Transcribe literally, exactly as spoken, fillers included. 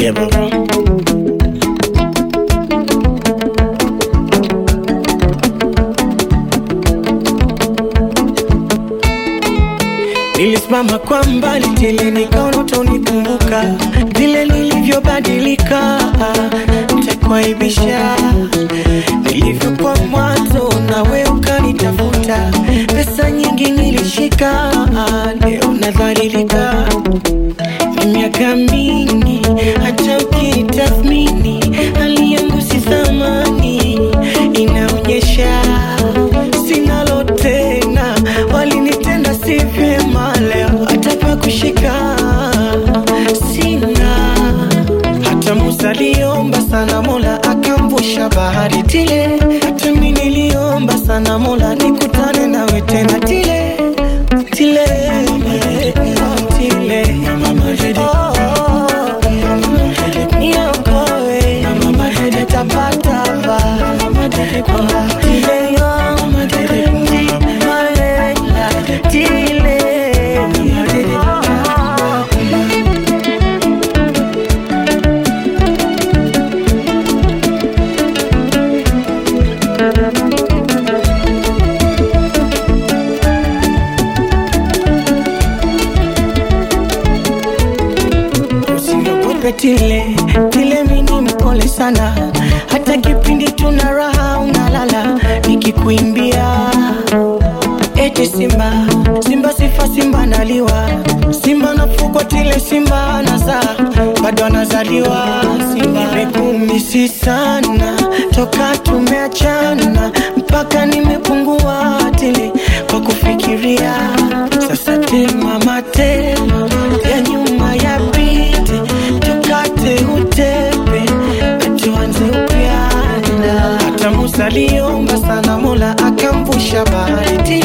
Yeah, baba. Nilisimama kwa mbali tele nikaona utanikumbuka vile nilivyobadilika, nitakuaibisha nilivyokuwa mwanzo na wewe ukanitafuta. Pesa nyingi nilishika, leo nadhalilika. Ni miaka mingi hata ukitathmini hali yangu si thamani, inaonyesha sina lote na walinitenda si vyema. Leo hata pa kushika sina. Hata Musa aliomba sana Mola akamvusha bahari tile. Hata mimi niliomba sana Mola nikutane nawe tena tile tile tile. Oh, niokoe tapatapa tile yo tile. Tile, tile mini mpole sana. Hata kipindi tuna raha unalala nikikuimbia. Eti simba, simba sifa simba naliwa. Simba nafugwa tile simba anazaa, bado anazaliwa. Simba nimekumisi sana toka tumeachana, mpaka nimepungua tile kwa kufikiria. Sasa tema mate ya nyuma ya pite, tukate utepe tuanze upya. Hata Musa aliomba sana Mola akamvusha bahari.